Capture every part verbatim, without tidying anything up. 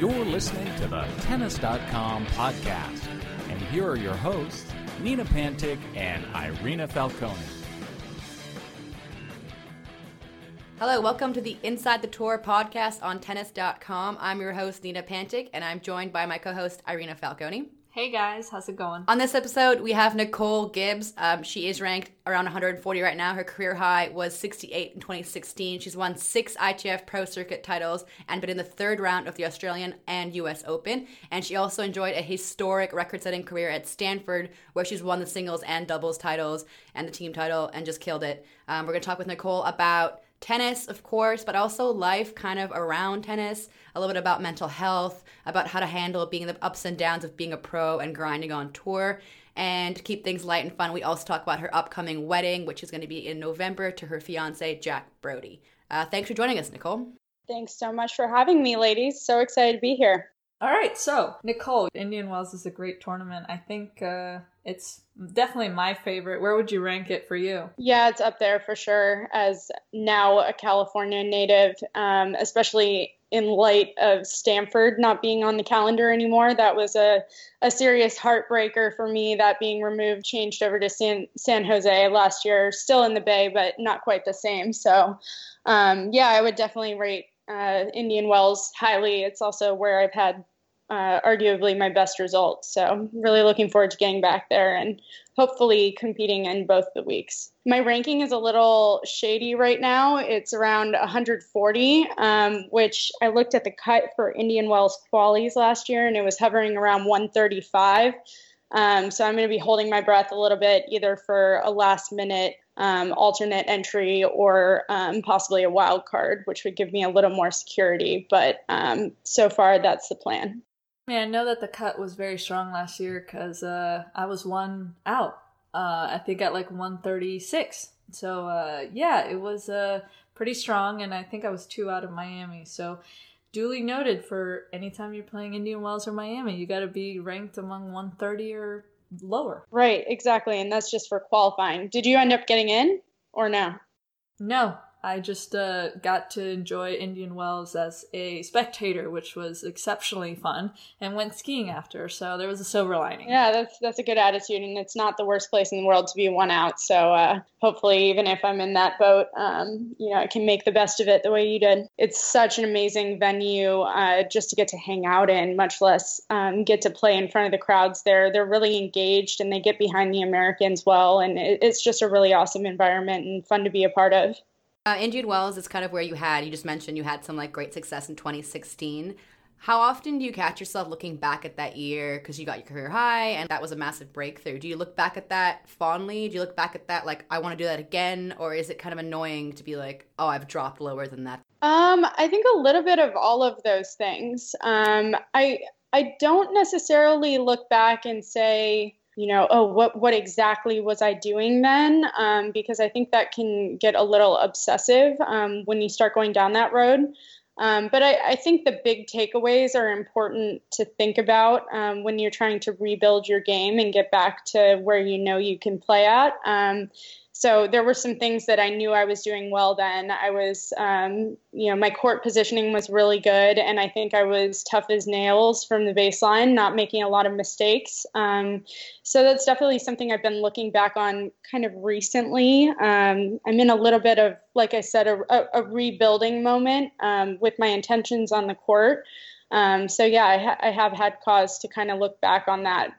You're listening to the Tennis dot com podcast, and here are your hosts, Nina Pantic and Irina Falcone. Hello, welcome to the Inside the Tour podcast on Tennis dot com. I'm your host, Nina Pantic, and I'm joined by my co-host, Irina Falcone. Hey guys, how's it going? On this episode, we have Nicole Gibbs. Um, she is ranked around one hundred forty right now. Her career high was sixty-eight in twenty sixteen. She's won six I T F Pro Circuit titles and been in the third round of the Australian and U S Open. And she also enjoyed a historic record-setting career at Stanford, where she's won the singles and doubles titles and the team title and just killed it. Um, we're going to talk with Nicole about tennis, of course, but also life kind of around tennis, a little bit about mental health, about how to handle being the ups and downs of being a pro and grinding on tour, and to keep things light and fun, we also talk about her upcoming wedding, which is going to be in November, to her fiance, Jack Brody. Uh, thanks for joining us, Nicole. Thanks so much for having me, ladies. So excited to be here. All right, so Nicole, Indian Wells is a great tournament. I think uh, it's definitely my favorite. Where would you rank it for you? Yeah, it's up there for sure as now a California native, um, especially in light of Stanford not being on the calendar anymore. That was a, a serious heartbreaker for me, that being removed, changed over to San, San Jose last year, still in the Bay, but not quite the same. So, um, yeah, I would definitely rate uh, Indian Wells highly. It's also where I've had Uh, arguably my best results. So I'm really looking forward to getting back there and hopefully competing in both the weeks. My ranking is a little shady right now. It's around one hundred forty, um, which I looked at the cut for Indian Wells qualies last year, and it was hovering around one thirty-five. Um, so I'm going to be holding my breath a little bit, either for a last minute um, alternate entry or um, possibly a wild card, which would give me a little more security. But um, so far, that's the plan. Yeah, I know that the cut was very strong last year because uh, I was one out, uh, I think at like one thirty-six. So, uh, yeah, it was uh, pretty strong, and I think I was two out of Miami. So, duly noted for anytime you're playing Indian Wells or Miami, you got to be ranked among one thirty or lower. Right, exactly, and that's just for qualifying. Did you end up getting in or no? No. I just uh, got to enjoy Indian Wells as a spectator, which was exceptionally fun, and went skiing after, so there was a silver lining. Yeah, that's that's a good attitude, and it's not the worst place in the world to be one out, so uh, hopefully even if I'm in that boat, um, you know, I can make the best of it the way you did. It's such an amazing venue uh, just to get to hang out in, much less um, get to play in front of the crowds there. They're really engaged, and they get behind the Americans well, and it, it's just a really awesome environment and fun to be a part of. Uh, Indian Wells is kind of where you had, you just mentioned you had some like great success in twenty sixteen. How often do you catch yourself looking back at that year because you got your career high and that was a massive breakthrough? Do you look back at that fondly? Do you look back at that like, I want to do that again? Or is it kind of annoying to be like, oh, I've dropped lower than that? Um, I think a little bit of all of those things. Um, I I don't necessarily look back and say, you know, oh, what what exactly was I doing then? Um, because I think that can get a little obsessive um, when you start going down that road. Um, but I, I think the big takeaways are important to think about um, when you're trying to rebuild your game and get back to where you know you can play at. Um, So there were some things that I knew I was doing well then. I was, um, you know, my court positioning was really good, and I think I was tough as nails from the baseline, not making a lot of mistakes. Um, so that's definitely something I've been looking back on kind of recently. Um, I'm in a little bit of, like I said, a, a, a rebuilding moment um, with my intentions on the court. Um, so yeah, I, ha- I have had cause to kind of look back on that.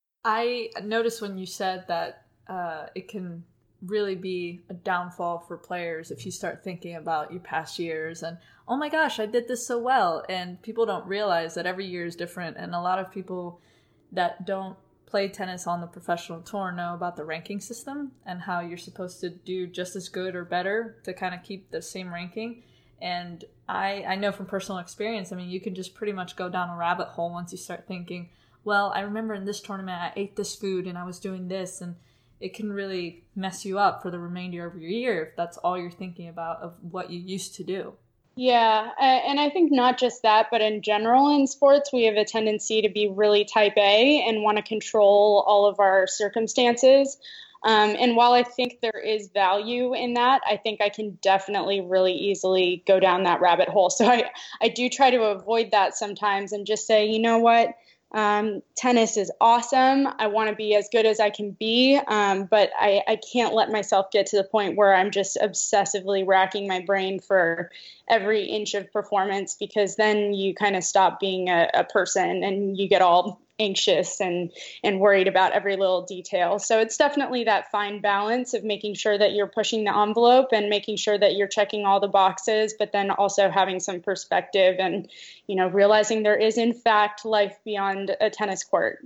I noticed when you said that uh, it can really be a downfall for players if you start thinking about your past years and, oh my gosh, I did this so well. And people don't realize that every year is different. And a lot of people that don't play tennis on the professional tour know about the ranking system and how you're supposed to do just as good or better to kind of keep the same ranking. And I, I know from personal experience, I mean, you can just pretty much go down a rabbit hole once you start thinking, well, I remember in this tournament I ate this food and I was doing this, and it can really mess you up for the remainder of your year if that's all you're thinking about of what you used to do. Yeah, and I think not just that, but in general in sports, we have a tendency to be really type A and want to control all of our circumstances. Um, and while I think there is value in that, I think I can definitely really easily go down that rabbit hole. So I, I do try to avoid that sometimes and just say, you know what? Um, tennis is awesome. I want to be as good as I can be, um, but I, I can't let myself get to the point where I'm just obsessively racking my brain for every inch of performance, because then you kind of stop being a, a person and you get all anxious and, and worried about every little detail. So it's definitely that fine balance of making sure that you're pushing the envelope and making sure that you're checking all the boxes, but then also having some perspective and, you know, realizing there is in fact life beyond a tennis court.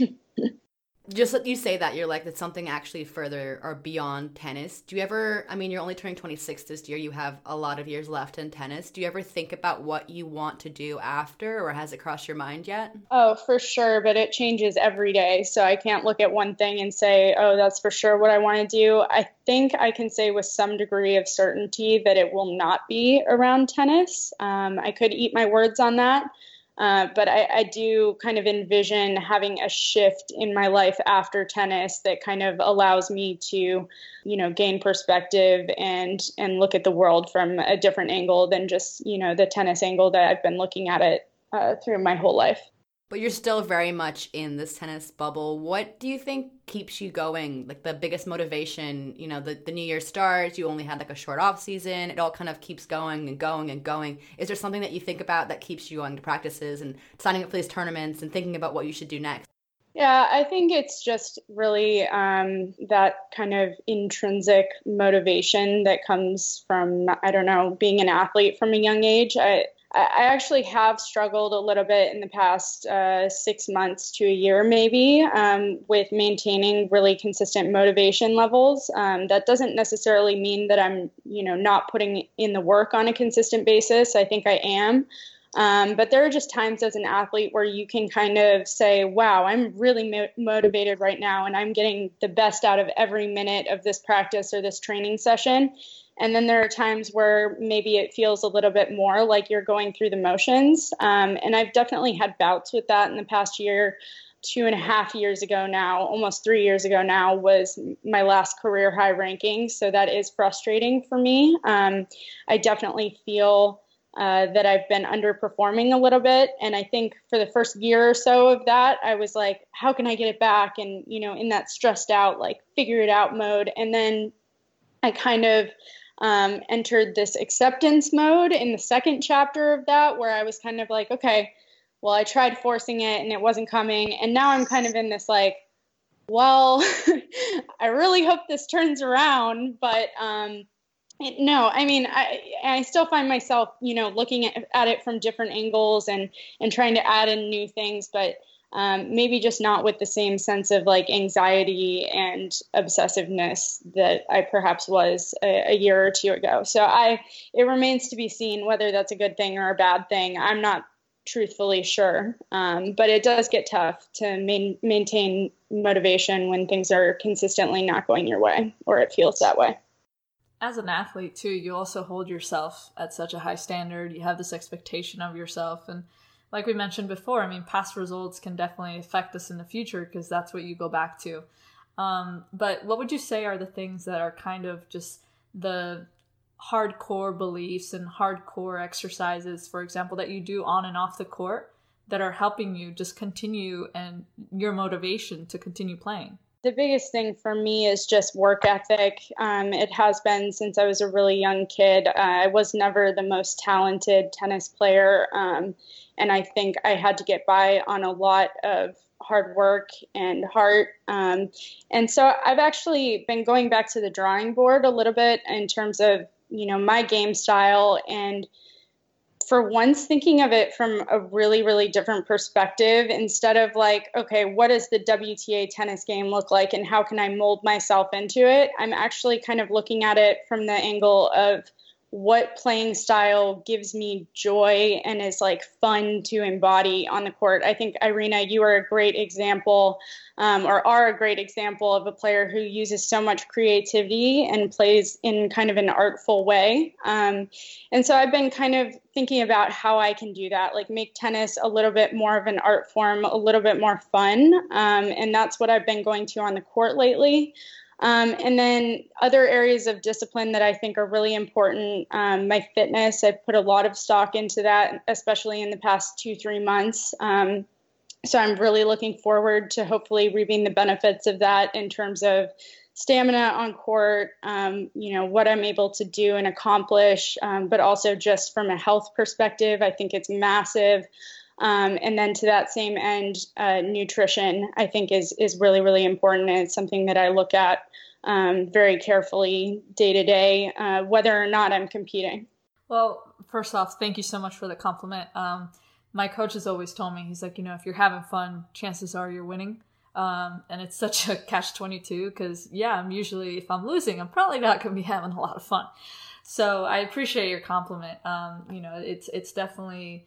Just that you say that, you're like, that's something actually further or beyond tennis. Do you ever, I mean, you're only turning twenty-six this year. You have a lot of years left in tennis. Do you ever think about what you want to do after, or has it crossed your mind yet? Oh, for sure. But it changes every day. So I can't look at one thing and say, oh, that's for sure what I want to do. I think I can say with some degree of certainty that it will not be around tennis. Um, I could eat my words on that. Uh, but I, I do kind of envision having a shift in my life after tennis that kind of allows me to, you know, gain perspective and and look at the world from a different angle than just, you know, the tennis angle that I've been looking at it uh, through my whole life. But you're still very much in this tennis bubble. What do you think keeps you going? Like the biggest motivation, you know, the, the new year starts, you only had like a short off season. It all kind of keeps going and going and going. Is there something that you think about that keeps you going to practices and signing up for these tournaments and thinking about what you should do next? Yeah, I think it's just really um, that kind of intrinsic motivation that comes from, I don't know, being an athlete from a young age. I, I actually have struggled a little bit in the past uh, six months to a year, maybe, um, with maintaining really consistent motivation levels. Um, that doesn't necessarily mean that I'm, you know, not putting in the work on a consistent basis. I think I am. Um, but there are just times as an athlete where you can kind of say, wow, I'm really mo- motivated right now, and I'm getting the best out of every minute of this practice or this training session. And then there are times where maybe it feels a little bit more like you're going through the motions. Um, and I've definitely had bouts with that in the past year. Two and a half years ago now, almost three years ago now, was my last career high ranking. So that is frustrating for me. Um, I definitely feel uh, that I've been underperforming a little bit. And I think for the first year or so of that, I was like, how can I get it back? And, you know, in that stressed out, like figure it out mode. And then I kind of Um, entered this acceptance mode in the second chapter of that, where I was kind of like, okay, well, I tried forcing it and it wasn't coming. And now I'm kind of in this like, well, I really hope this turns around. But um, it, no, I mean, I, I still find myself, you know, looking at, at it from different angles and, and trying to add in new things, but Um, maybe just not with the same sense of like anxiety and obsessiveness that I perhaps was a, a year or two ago. So I, it remains to be seen whether that's a good thing or a bad thing. I'm not truthfully sure, um, but it does get tough to main, maintain motivation when things are consistently not going your way, or it feels that way. As an athlete too, you also hold yourself at such a high standard. You have this expectation of yourself, and like we mentioned before, I mean, past results can definitely affect us in the future because that's what you go back to. Um, but what would you say are the things that are kind of just the hardcore beliefs and hardcore exercises, for example, that you do on and off the court that are helping you just continue and your motivation to continue playing? The biggest thing for me is just work ethic. Um, it has been since I was a really young kid. Uh, I was never the most talented tennis player. Um, and I think I had to get by on a lot of hard work and heart. Um, and so I've actually been going back to the drawing board a little bit in terms of, you know, my game style, and for once thinking of it from a really, really different perspective, instead of like, okay, what does the W T A tennis game look like and how can I mold myself into it? I'm actually kind of looking at it from the angle of what playing style gives me joy and is like fun to embody on the court. I think, Irina, you are a great example um, or are a great example of a player who uses so much creativity and plays in kind of an artful way. Um, and so I've been kind of thinking about how I can do that, like make tennis a little bit more of an art form, a little bit more fun. Um, and that's what I've been going to on the court lately. Um, and then other areas of discipline that I think are really important, um, my fitness, I've put a lot of stock into that, especially in the past two, three months. Um, so I'm really looking forward to hopefully reaping the benefits of that in terms of stamina on court, um, you know, what I'm able to do and accomplish, um, but also just from a health perspective, I think it's massive. Um, and then to that same end, uh, nutrition, I think is is really, really important. And it's something that I look at um, very carefully day to day, uh, whether or not I'm competing. Well, first off, thank you so much for the compliment. Um, my coach has always told me, he's like, you know, if you're having fun, chances are you're winning. Um, and it's such a catch twenty-two because, yeah, I'm usually, if I'm losing, I'm probably not going to be having a lot of fun. So I appreciate your compliment. Um, you know, it's it's definitely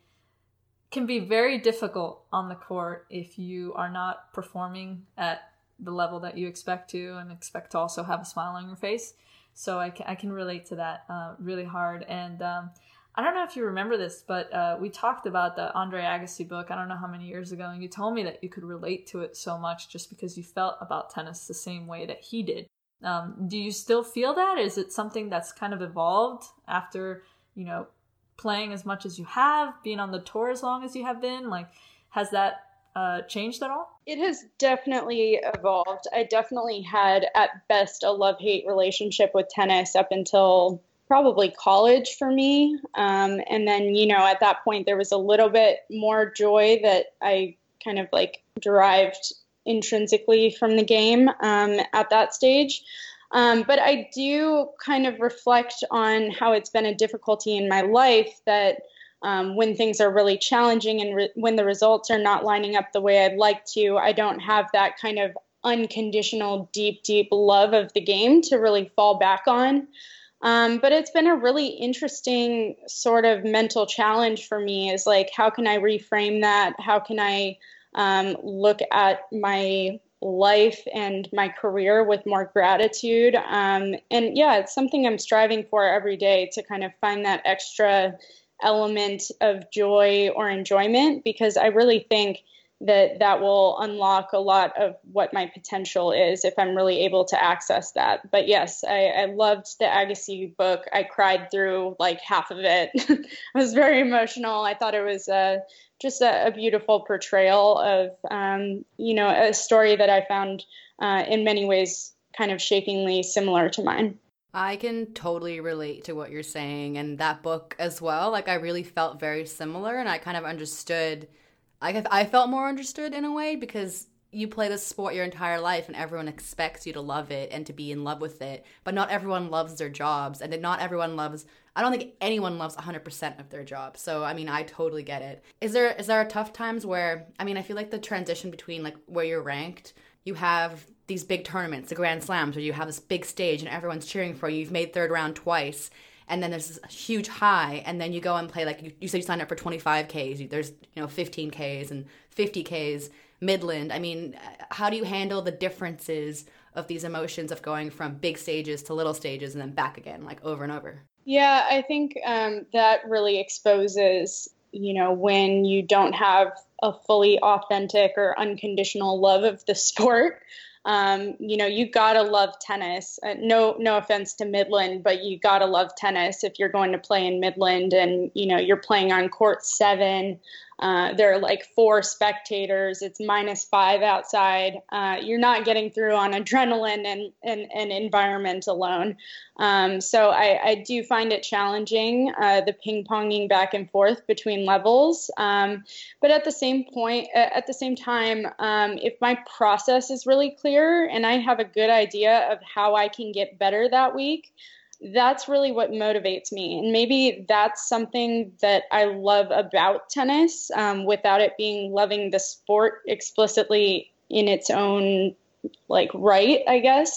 can be very difficult on the court if you are not performing at the level that you expect to and expect to also have a smile on your face. So I can, I can relate to that uh, really hard. And um, I don't know if you remember this, but uh, we talked about the Andre Agassi book, I don't know how many years ago, and you told me that you could relate to it so much just because you felt about tennis the same way that he did. Um, do you still feel that? Is it something that's kind of evolved after, you know, playing as much as you have, being on the tour as long as you have been? Like, has that uh, changed at all? It has definitely evolved. I definitely had, at best, a love-hate relationship with tennis up until probably college for me. Um, and then, you know, at that point, there was a little bit more joy that I kind of like derived intrinsically from the game um, at that stage. Um, but I do kind of reflect on how it's been a difficulty in my life that um, when things are really challenging and re- when the results are not lining up the way I'd like to, I don't have that kind of unconditional, deep, deep love of the game to really fall back on. Um, but it's been a really interesting sort of mental challenge for me is like, how can I reframe that? How can I um, look at my life and my career with more gratitude? Um, and yeah, it's something I'm striving for every day to kind of find that extra element of joy or enjoyment, because I really think that that will unlock a lot of what my potential is if I'm really able to access that. But yes, I, I loved the Agassi book. I cried through like half of it. I was very emotional. I thought it was uh, just a, a beautiful portrayal of, um, you know, a story that I found uh, in many ways kind of shakingly similar to mine. I can totally relate to what you're saying, and that book as well. Like, I really felt very similar, and I kind of understood. I I felt more understood in a way because you play this sport your entire life, and everyone expects you to love it and to be in love with it. But not everyone loves their jobs, and not everyone loves. I don't think anyone loves one hundred percent of their job. So I mean, I totally get it. Is there is there tough times where I mean, I feel like the transition between like where you're ranked, you have these big tournaments, the Grand Slams, where you have this big stage and everyone's cheering for you. You've made third round twice. And then there's this huge high, and then you go and play, like, you, you said you signed up for twenty-five Ks. There's, you know, fifteen Ks and fifty Ks, Midland. I mean, how do you handle the differences of these emotions of going from big stages to little stages and then back again, like, over and over? Yeah, I think um, that really exposes, you know, when you don't have a fully authentic or unconditional love of the sport. Um, you know, you gotta love tennis. Uh, no, no offense to Midland, but you gotta love tennis if you're going to play in Midland and, you know, you're playing on court seven. Uh, there are like four spectators. It's minus five outside. Uh, you're not getting through on adrenaline and, and, and environment alone. Um, so I, I do find it challenging, uh, the ping-ponging back and forth between levels. Um, but at the same point, at the same time, um, if my process is really clear and I have a good idea of how I can get better that week, that's really what motivates me. And maybe that's something that I love about tennis, um, without it being loving the sport explicitly in its own like right, I guess.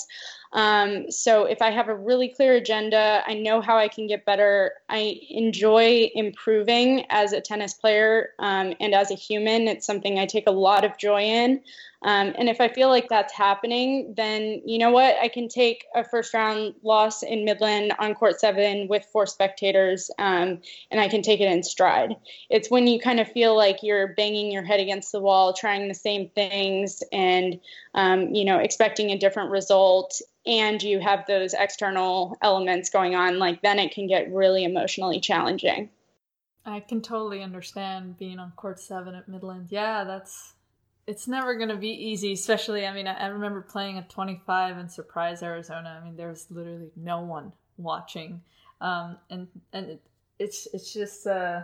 Um, so if I have a really clear agenda, I know how I can get better. I enjoy improving as a tennis player, um, and as a human. It's something I take a lot of joy in. Um, and if I feel like that's happening, then you know what? I can take a first round loss in Midland on court seven with four spectators, um, and I can take it in stride. It's when you kind of feel like you're banging your head against the wall, trying the same things and, um, you know, expecting a different result. and you have those external elements going on, like then it can get really emotionally challenging. I can totally understand being on court seven at Midland. Yeah, that's, it's never going to be easy, especially, I mean, I, I remember playing at twenty-five in Surprise, Arizona. I mean, there was literally no one watching. Um, and and it, it's it's just, uh,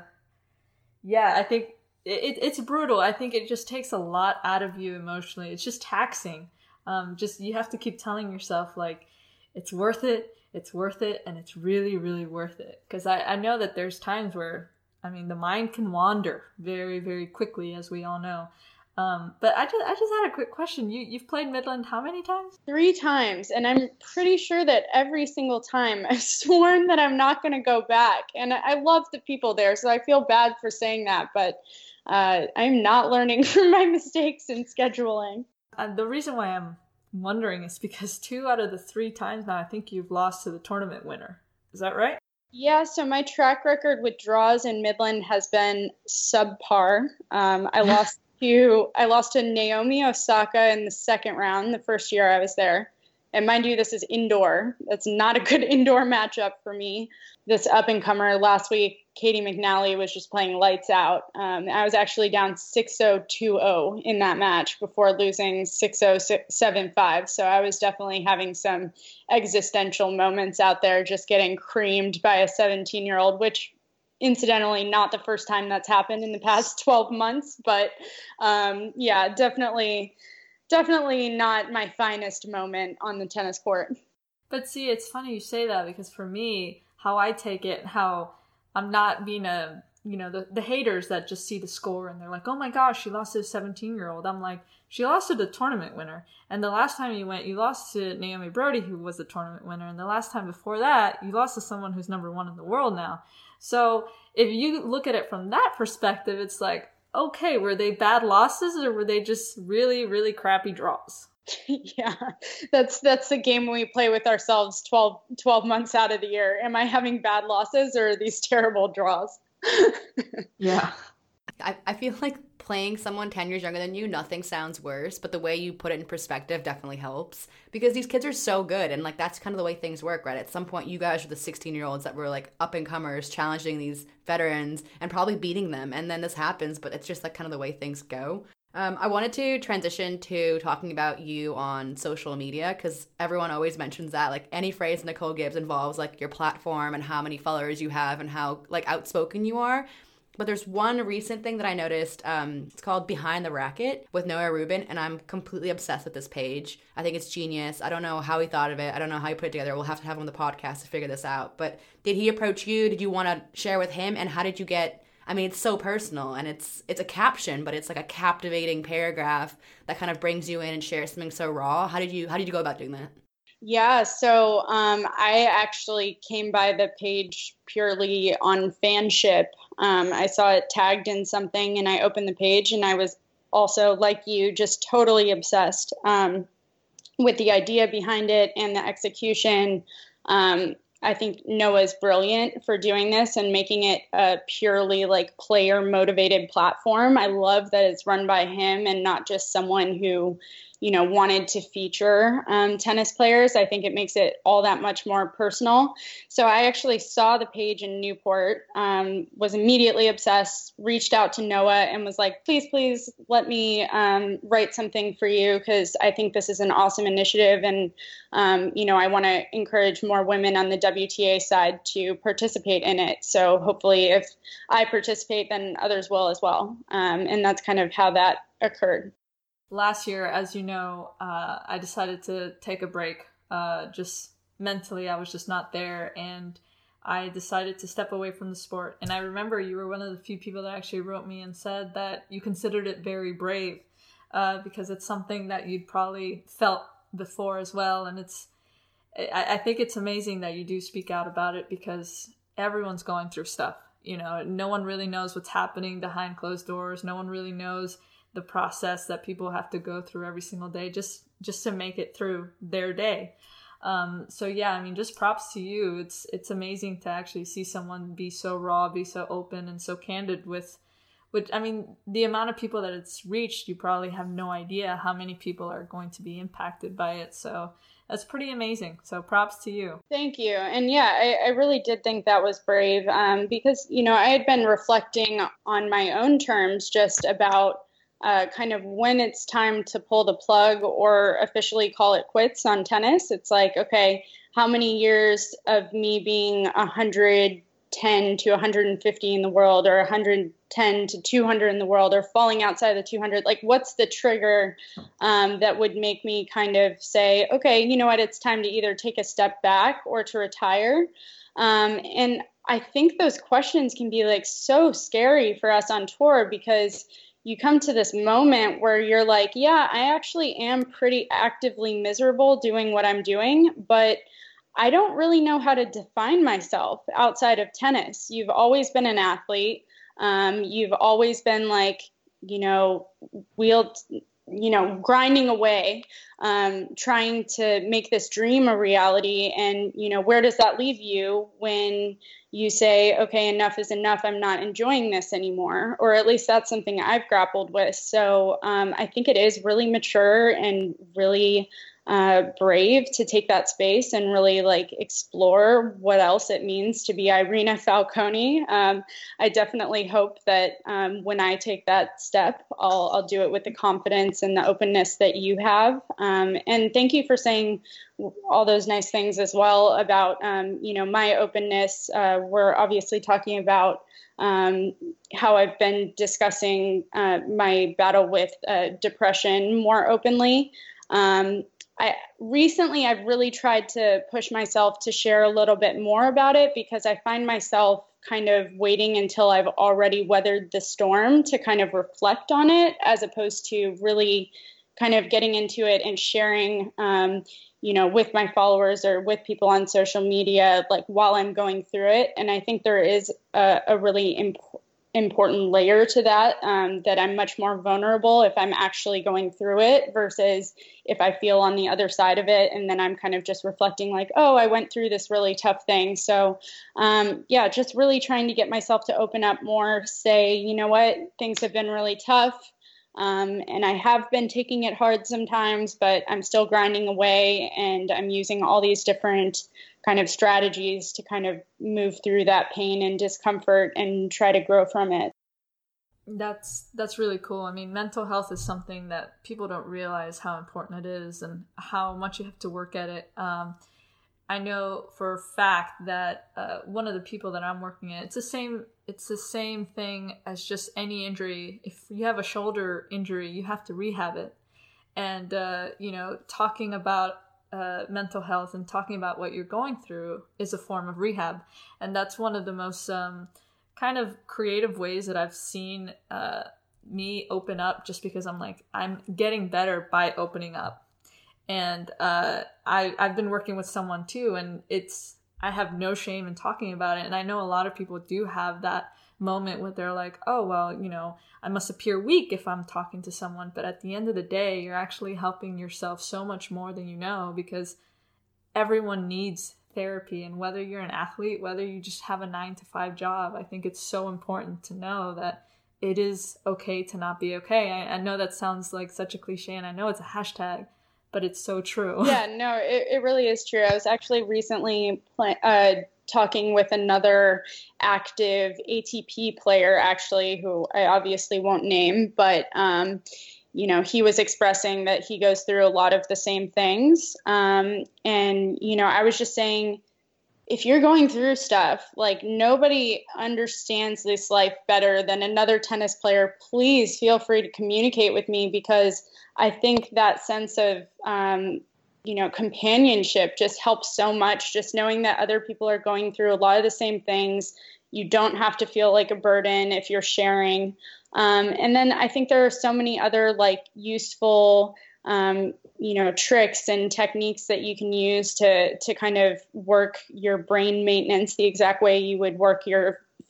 yeah, I think it, it's brutal. I think it just takes a lot out of you emotionally. It's just taxing. Um, just, you have to keep telling yourself, like, it's worth it, it's worth it, and it's really, really worth it. Because I, I know that there's times where, I mean, the mind can wander very, very quickly, as we all know. Um, but I just, I just had a quick question. You, you've played Midland how many times? Three times. And I'm pretty sure that every single time I've sworn that I'm not going to go back. And I, I love the people there, so I feel bad for saying that. But uh, I'm not learning from my mistakes in scheduling. Uh, the reason why I'm wondering is because two out of the three times now, I think you've lost to the tournament winner. Is that right? Yeah, so my track record with draws in Midland has been subpar. Um, I lost to I lost to Naomi Osaka in the second round the first year I was there. And mind you, this is indoor. That's not a good indoor matchup for me. This up-and-comer last week, Katie McNally, was just playing lights out. Um, I was actually down six oh, two oh in that match before losing six oh, seven five. So I was definitely having some existential moments out there, just getting creamed by a seventeen-year-old, which incidentally, not the first time that's happened in the past twelve months. But um, yeah, definitely... Definitely not my finest moment on the tennis court. But see, it's funny you say that, because for me, how I take it, how I'm not being a, you know, the, the haters that just see the score and they're like, oh my gosh, she lost to a seventeen-year-old. I'm like, she lost to the tournament winner. And the last time you went, you lost to Naomi Brody, who was the tournament winner. And the last time before that, you lost to someone who's number one in the world now. So if you look at it from that perspective, it's like, okay, were they bad losses or were they just really, really crappy draws? Yeah, that's that's the game we play with ourselves twelve, twelve months out of the year. Am I having bad losses or are these terrible draws? Yeah. I, I feel like playing someone ten years younger than you, nothing sounds worse, but the way you put it in perspective definitely helps, because these kids are so good, and like that's kind of the way things work, right? At some point you guys are the sixteen year olds that were like up and comers challenging these veterans and probably beating them, and then this happens, but it's just like kind of the way things go. Um, I wanted to transition to talking about you on social media, because everyone always mentions that, like any phrase Nicole Gibbs involves like your platform and how many followers you have and how like outspoken you are. But there's one recent thing that I noticed. Um, it's called Behind the Racket with Noah Rubin, and I'm completely obsessed with this page. I think it's genius. I don't know how he thought of it. I don't know how he put it together. We'll have to have him on the podcast to figure this out. But did he approach you? Did you want to share with him? And how did you get... I mean, it's so personal, and it's it's a caption, but it's like a captivating paragraph that kind of brings you in and shares something so raw. How did you How did you go about doing that? Yeah, so um, I actually came by the page purely on fanship. Um, I saw it tagged in something and I opened the page, and I was also, like you, just totally obsessed um, with the idea behind it and the execution. Um, I think Noah's brilliant for doing this and making it a purely like player motivated platform. I love that it's run by him and not just someone who, you know, wanted to feature um, tennis players. I think it makes it all that much more personal. So I actually saw the page in Newport, um, was immediately obsessed, reached out to Noah and was like, please, please let me um, write something for you, because I think this is an awesome initiative. And, um, you know, I want to encourage more women on the W T A side to participate in it. So hopefully if I participate, then others will as well. Um, and that's kind of how that occurred. Last year, as you know, uh, I decided to take a break. Uh, just mentally, I was just not there, and I decided to step away from the sport. And I remember you were one of the few people that actually wrote me and said that you considered it very brave, uh, because it's something that you'd probably felt before as well. And it's, I, I think it's amazing that you do speak out about it, because everyone's going through stuff. You know, no one really knows what's happening behind closed doors. No one really knows the process that people have to go through every single day just just to make it through their day. Um, so yeah, I mean, just props to you. It's it's amazing to actually see someone be so raw, be so open and so candid with which, I mean, the amount of people that it's reached, you probably have no idea how many people are going to be impacted by it. So that's pretty amazing. So props to you. Thank you. And yeah, I, I really did think that was brave um, because, you know, I had been reflecting on my own terms just about uh, kind of when it's time to pull the plug or officially call it quits on tennis. It's like, okay, how many years of me being one hundred ten to one hundred fifty in the world, or one hundred ten to two hundred in the world, or falling outside the two hundred, like what's the trigger um, that would make me kind of say, okay, you know what, it's time to either take a step back or to retire. Um, and I think those questions can be like so scary for us on tour, because you come to this moment where you're like, yeah, I actually am pretty actively miserable doing what I'm doing, but I don't really know how to define myself outside of tennis. You've always been an athlete. Um, you've always been like, you know, wheeled, you know, grinding away, um, trying to make this dream a reality. And, you know, where does that leave you when you say, okay, enough is enough, I'm not enjoying this anymore? Or at least that's something I've grappled with. So um, I think it is really mature and really uh, brave to take that space and really like explore what else it means to be Irina Falconi. Um, I definitely hope that um, when I take that step, I'll, I'll do it with the confidence and the openness that you have. Um, and thank you for saying all those nice things as well about, um, you know, my openness. Uh, we're obviously talking about um, how I've been discussing uh, my battle with uh, depression more openly. Um, I recently I've really tried to push myself to share a little bit more about it, because I find myself kind of waiting until I've already weathered the storm to kind of reflect on it, as opposed to really kind of getting into it and sharing, um, you know, with my followers or with people on social media, like while I'm going through it. And I think there is a, a really important important layer to that, um, that I'm much more vulnerable if I'm actually going through it versus if I feel on the other side of it. And then I'm kind of just reflecting like, oh, I went through this really tough thing. So um, yeah, just really trying to get myself to open up more, say, you know what, things have been really tough. Um, and I have been taking it hard sometimes, but I'm still grinding away, and I'm using all these different kind of strategies to kind of move through that pain and discomfort and try to grow from it. That's that's really cool. I mean, mental health is something that people don't realize how important it is and how much you have to work at it. Um, I know for a fact that uh, one of the people that I'm working at, it's the same. It's the same thing as just any injury. If you have a shoulder injury, you have to rehab it. And uh, you know, talking about uh, mental health and talking about what you're going through is a form of rehab, and that's one of the most um, kind of creative ways that I've seen uh, me open up. Just because I'm like, I'm getting better by opening up. And uh, I, I've been working with someone too, and it's, I have no shame in talking about it. And I know a lot of people do have that moment where they're like, oh, well, you know, I must appear weak if I'm talking to someone. But at the end of the day, you're actually helping yourself so much more than you know, because everyone needs therapy. And whether you're an athlete, whether you just have a nine to five job, I think it's so important to know that it is okay to not be okay. I, I know that sounds like such a cliche, and I know it's a hashtag, but it's so true. Yeah, no, it, it really is true. I was actually recently play, uh, talking with another active A T P player, actually, who I obviously won't name, but, um, you know, he was expressing that he goes through a lot of the same things. Um, and, you know, I was just saying, if you're going through stuff, like nobody understands this life better than another tennis player, please feel free to communicate with me, because I think that sense of, um, you know, companionship just helps so much. Just knowing that other people are going through a lot of the same things. You don't have to feel like a burden if you're sharing. Um, and then I think there are so many other like useful, um, you know, tricks and techniques that you can use to, to kind of work your brain maintenance the exact way you would work your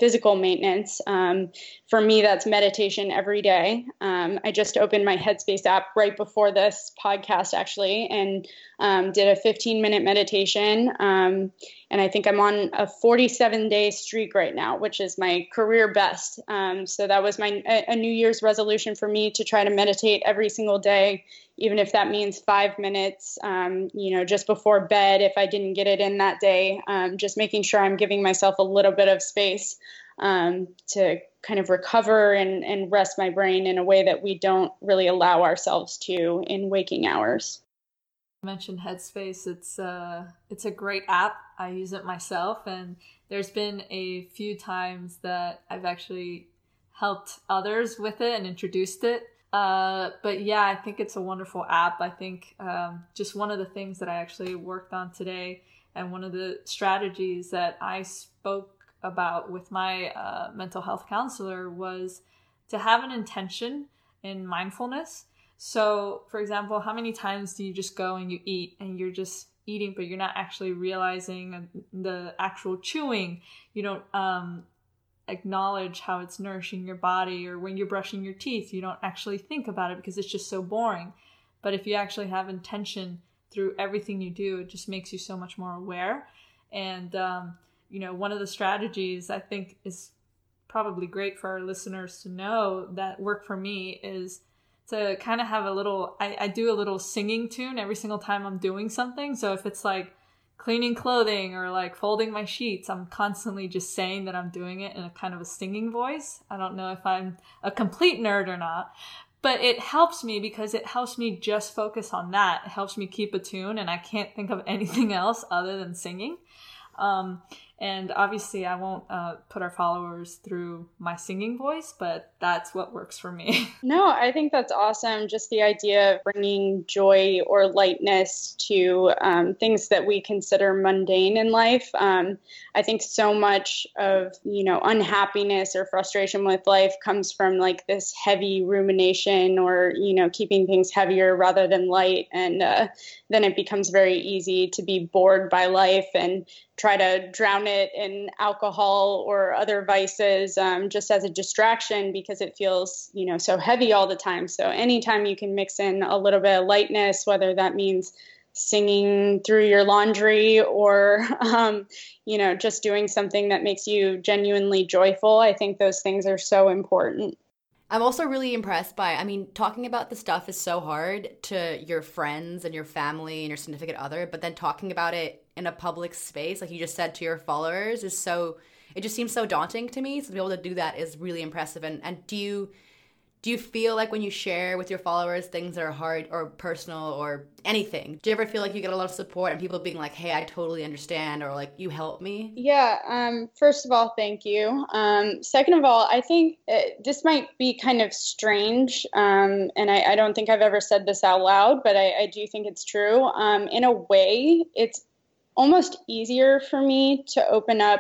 physical maintenance. Um, for me, that's meditation every day. Um, I just opened my Headspace app right before this podcast, actually, and um, did a fifteen minute meditation. Um, and I think I'm on a forty-seven day streak right now, which is my career best. Um, so that was my a, a New Year's resolution for me, to try to meditate every single day, even if that means five minutes, um, you know, just before bed, if I didn't get it in that day, um, just making sure I'm giving myself a little bit of space um, to kind of recover and, and rest my brain in a way that we don't really allow ourselves to in waking hours. You mentioned Headspace. It's uh, it's a great app. I use it myself, and there's been a few times that I've actually helped others with it and introduced it. Uh, but yeah, I think it's a wonderful app. I think um, just one of the things that I actually worked on today, and one of the strategies that I spoke about with my uh, mental health counselor, was to have an intention in mindfulness. So, for example, how many times do you just go and you eat and you're just eating, but you're not actually realizing the actual chewing? You don't um, acknowledge how it's nourishing your body. Or when you're brushing your teeth, you don't actually think about it because it's just so boring. But if you actually have intention through everything you do, it just makes you so much more aware. And, um, you know, one of the strategies I think is probably great for our listeners to know that work for me is to kind of have a little, I, I do a little singing tune every single time I'm doing something. So if it's like cleaning clothing or like folding my sheets, I'm constantly just saying that I'm doing it in a kind of a singing voice. I don't know if I'm a complete nerd or not, but it helps me because it helps me just focus on that. It helps me keep a tune, and I can't think of anything else other than singing. Um, and obviously I won't uh, put our followers through my singing voice, but that's what works for me. No, I think that's awesome. Just the idea of bringing joy or lightness to um, things that we consider mundane in life. Um, I think so much of, you know, unhappiness or frustration with life comes from like this heavy rumination, or, you know, keeping things heavier rather than light. And uh, then it becomes very easy to be bored by life and try to drown it in alcohol or other vices, um, just as a distraction, because it feels, you know, so heavy all the time. So anytime you can mix in a little bit of lightness, whether that means singing through your laundry or, um, you know, just doing something that makes you genuinely joyful, I think those things are so important. I'm also really impressed by, I mean, talking about the stuff is so hard to your friends and your family and your significant other, but then talking about it in a public space, like you just said, to your followers is so, it just seems so daunting to me. So to be able to do that is really impressive. And, and do you, do you feel like when you share with your followers things that are hard or personal or anything, do you ever feel like you get a lot of support and people being like, hey, I totally understand, or like, you help me? Yeah. Um, first of all, thank you. Um, second of all, I think it, this might be kind of strange. Um, and I, I don't think I've ever said this out loud, but I, I do think it's true. Um, in a way, it's almost easier for me to open up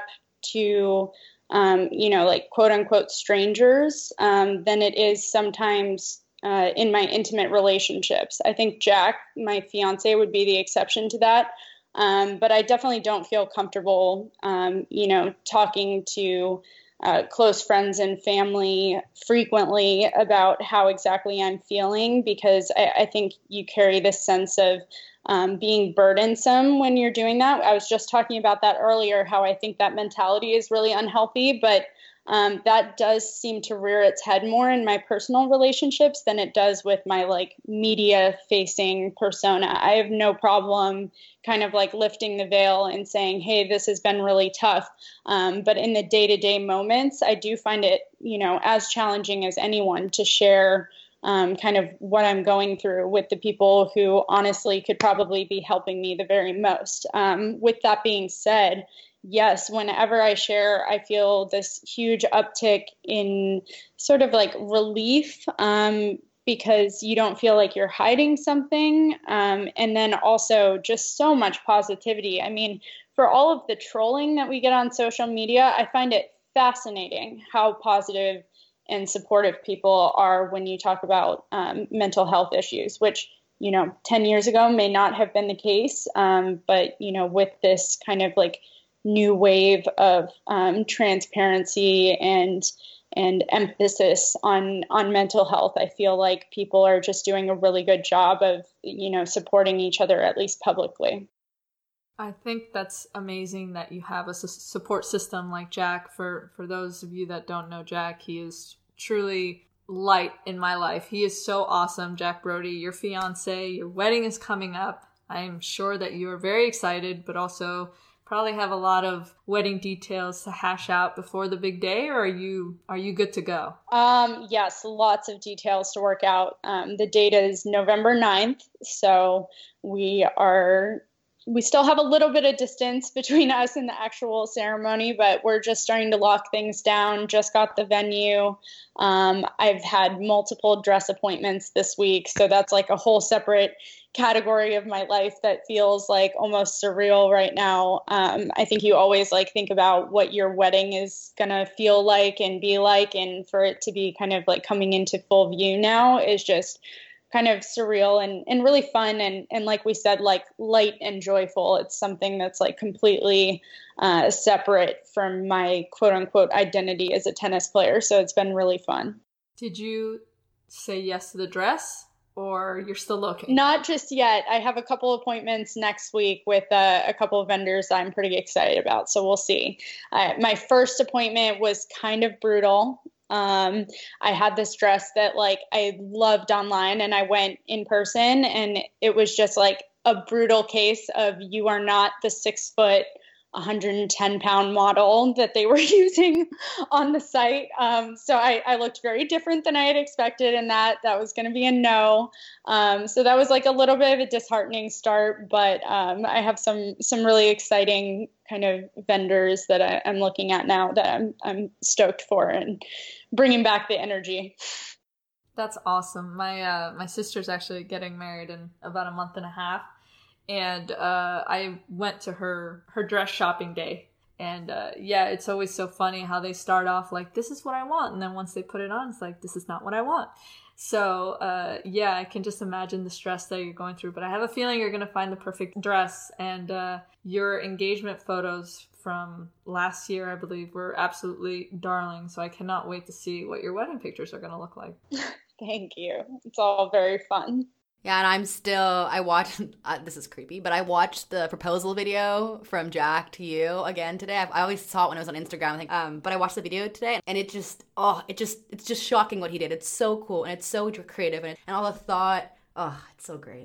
to Um, you know, like quote unquote strangers, um, than it is sometimes uh, in my intimate relationships. I think Jack, my fiance, would be the exception to that. Um, but I definitely don't feel comfortable, um, you know, talking to uh, close friends and family frequently about how exactly I'm feeling, because I, I think you carry this sense of Um, being burdensome when you're doing that. I was just talking about that earlier, how I think that mentality is really unhealthy, but um, that does seem to rear its head more in my personal relationships than it does with my like media facing persona. I have no problem kind of like lifting the veil and saying, hey, this has been really tough. Um, but in the day-to-day moments, I do find it, you know, as challenging as anyone to share Um, kind of what I'm going through with the people who honestly could probably be helping me the very most. Um, with that being said, yes, whenever I share, I feel this huge uptick in sort of like relief, um, because you don't feel like you're hiding something. Um, and then also just so much positivity. I mean, for all of the trolling that we get on social media, I find it fascinating how positive and supportive people are when you talk about um, mental health issues, which, you know, ten years ago may not have been the case. Um, but, you know, with this kind of like new wave of um, transparency and and emphasis on on mental health. I feel like people are just doing a really good job of, you know, supporting each other, at least publicly. I think that's amazing that you have a su- support system like Jack. For, for those of you that don't know Jack, he is truly light in my life. He is so awesome. Jack Brody, your fiance, your wedding is coming up. I'm sure that you are very excited, but also probably have a lot of wedding details to hash out before the big day, or are you are you good to go? Um, yes, lots of details to work out. Um, the date is November ninth, so we are we still have a little bit of distance between us and the actual ceremony, but we're just starting to lock things down. Just got the venue. Um, I've had multiple dress appointments this week, so that's like a whole separate category of my life that feels like almost surreal right now. Um, I think you always like think about what your wedding is gonna feel like and be like, and for it to be kind of like coming into full view now is just kind of surreal and, and really fun. And, and like we said, like light and joyful. It's something that's like completely uh, separate from my quote unquote identity as a tennis player. So it's been really fun. Did you say yes to the dress, or you're still looking? Not just yet. I have a couple appointments next week with uh, a couple of vendors I'm pretty excited about. So we'll see. Uh, my first appointment was kind of brutal. Um, I had this dress that like I loved online, and I went in person, and it was just like a brutal case of you are not the six foot, one hundred ten pound model that they were using on the site. Um, so I, I looked very different than I had expected, and that that was going to be a no. Um, so that was like a little bit of a disheartening start, but um, I have some some really exciting kind of vendors that I, I'm looking at now that I'm I'm stoked for, and bringing back the energy. That's awesome. My uh, my sister's actually getting married in about a month and a half. And uh, I went to her, her dress shopping day. And uh, yeah, it's always so funny how they start off like, this is what I want. And then once they put it on, it's like, this is not what I want. So uh, yeah, I can just imagine the stress that you're going through. But I have a feeling you're going to find the perfect dress. And uh, your engagement photos from last year, I believe, were absolutely darling. So I cannot wait to see what your wedding pictures are going to look like. Thank you. It's all very fun. Yeah, and I'm still, I watched, uh, this is creepy, but I watched the proposal video from Jack to you again today. I, I always saw it when it was on Instagram, I think, um, but I watched the video today, and it just, oh, it just, it's just shocking what he did. It's so cool, and it's so creative, and, and all the thought, oh, it's so great.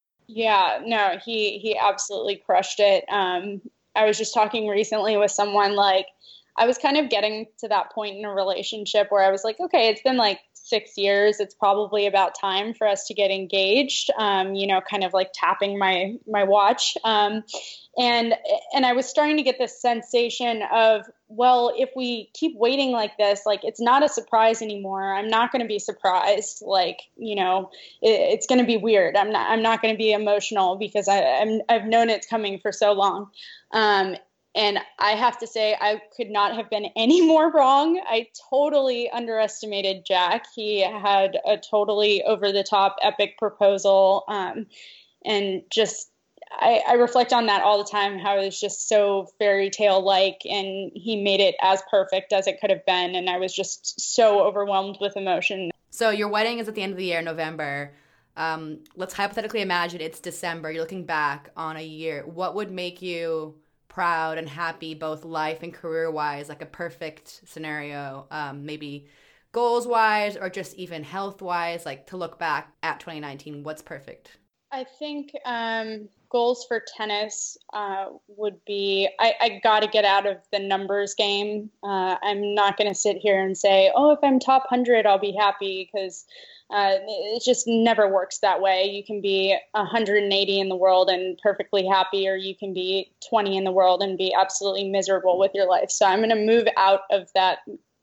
Yeah, no, he, he absolutely crushed it. Um, I was just talking recently with someone, like, I was kind of getting to that point in a relationship where I was like, okay, it's been like six years. It's probably about time for us to get engaged. Um, you know, kind of like tapping my my watch. Um, and and I was starting to get this sensation of, well, if we keep waiting like this, like it's not a surprise anymore. I'm not going to be surprised. Like, you know, it, it's going to be weird. I'm not I'm not going to be emotional because I I'm, I've known it's coming for so long. Um, And I have to say, I could not have been any more wrong. I totally underestimated Jack. He had a totally over-the-top epic proposal. Um, and just, I, I reflect on that all the time, how it was just so fairy tale-like, and he made it as perfect as it could have been. And I was just so overwhelmed with emotion. So your wedding is at the end of the year, November. Um, let's hypothetically imagine it's December. You're looking back on a year. What would make you proud and happy, both life and career wise, like a perfect scenario, um, maybe goals wise or just even health wise, like to look back at twenty nineteen, what's perfect? I think um, goals for tennis uh, would be, I, I got to get out of the numbers game. Uh, I'm not going to sit here and say, oh, if I'm top one hundred, I'll be happy, because Uh, it just never works that way. You can be one hundred eighty in the world and perfectly happy, or you can be twenty in the world and be absolutely miserable with your life. So I'm going to move out of that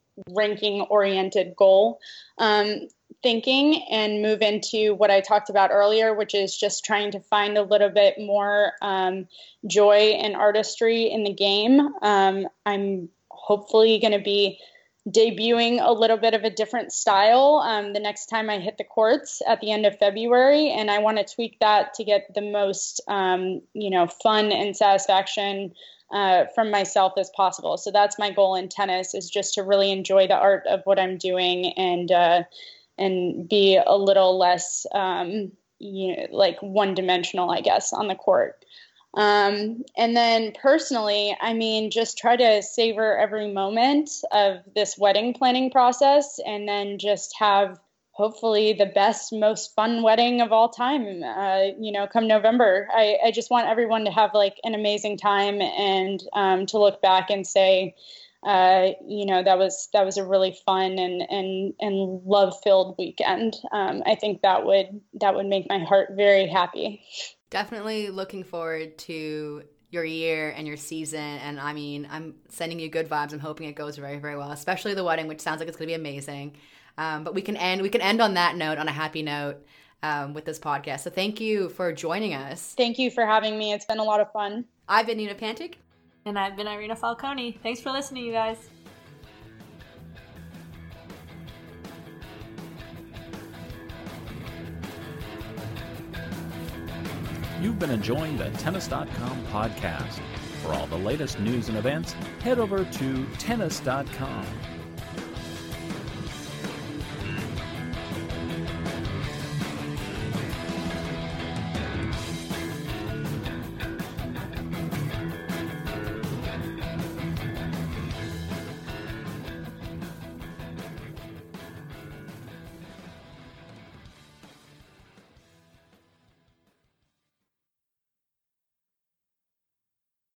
ranking-oriented goal um, thinking and move into what I talked about earlier, which is just trying to find a little bit more um, joy and artistry in the game. Um, I'm hopefully going to be debuting a little bit of a different style um, the next time I hit the courts at the end of February. And I want to tweak that to get the most, um, you know, fun and satisfaction uh, from myself as possible. So that's my goal in tennis, is just to really enjoy the art of what I'm doing and uh, and be a little less um, you know, like one dimensional, I guess, on the court. Um, and then personally, I mean, just try to savor every moment of this wedding planning process, and then just have hopefully the best, most fun wedding of all time, uh, you know, come November. I, I just want everyone to have like an amazing time, and um, to look back and say, uh, you know, that was, that was a really fun and, and, and love-filled weekend. Um, I think that would, that would make my heart very happy. Definitely looking forward to your year and your season. And I mean, I'm sending you good vibes. I'm hoping it goes very, very well, especially the wedding, which sounds like it's going to be amazing. Um, but we can end, we can end on that note, on a happy note, um, with this podcast. So thank you for joining us. Thank you for having me. It's been a lot of fun. I've been Nina Pantic. And I've been Irina Falcone. Thanks for listening, you guys. You've been enjoying the Tennis dot com podcast. For all the latest news and events, head over to Tennis dot com.